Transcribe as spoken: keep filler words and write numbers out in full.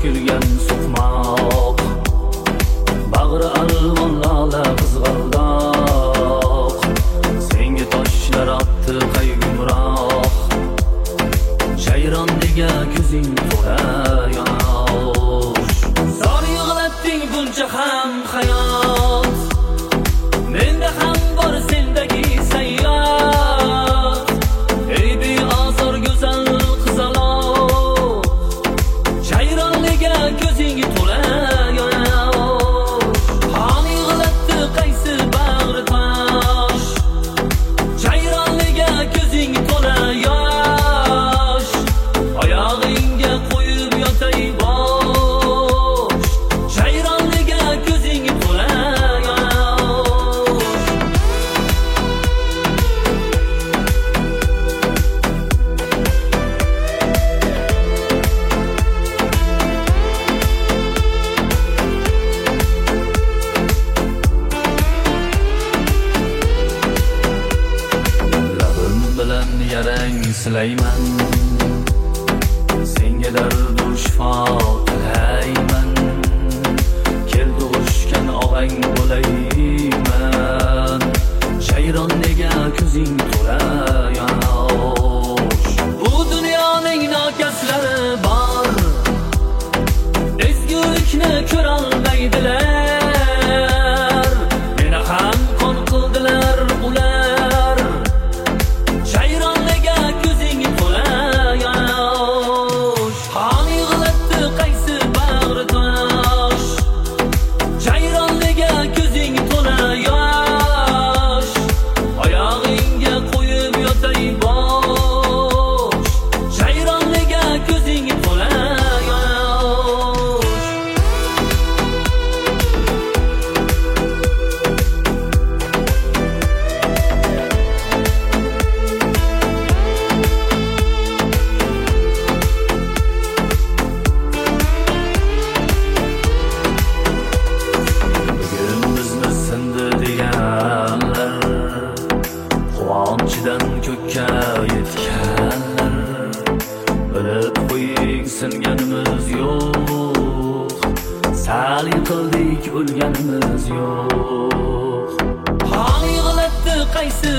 to'kilgan suqmoq, bag'ri alvon lola qizg'aldoq, senga toshlar otdi qayg'umroq, jayron nega ko'zing to'la yosh. Zor yig'latding buncha ham hayot, menda ham bor sendagi sayyot. Ey beozor go'zal qizaloq, jayron nega ko'zing to'la yosh. Qon yig'latdi qaysi bag'ri tosh, jayron nega ko'zing to'la yosh. Oyog'ingga qo'yib yotay bosh, jayron nega ko'zing to'la yosh. Labim bilan yarang silayman, senga dardu shifo tilayman. Kel tug'ishgan og'ang bo'layman, jayron nega ko'zing to'la yosh. Bu dunyoning nokaslari bor, ezgulikni ko'rolmaydilar. Meni ham qon qildilar ular, jayron nega ko'zing to'la yosh. Qon yig'latdi qaysi bag'ri tosh, jayron nega ko'zing to'la yosh. Oyog'ingga qo'yib yotay bosh, jayron nega ko'zing to'la yosh. Bugun bizni sindi deganlar, quvonchidan ko'kka yetganlar. Bilib qo'ying singanimiz yo'q, sal yiqildik o'lganimiz yo'q. Qon yig'latdi qaysi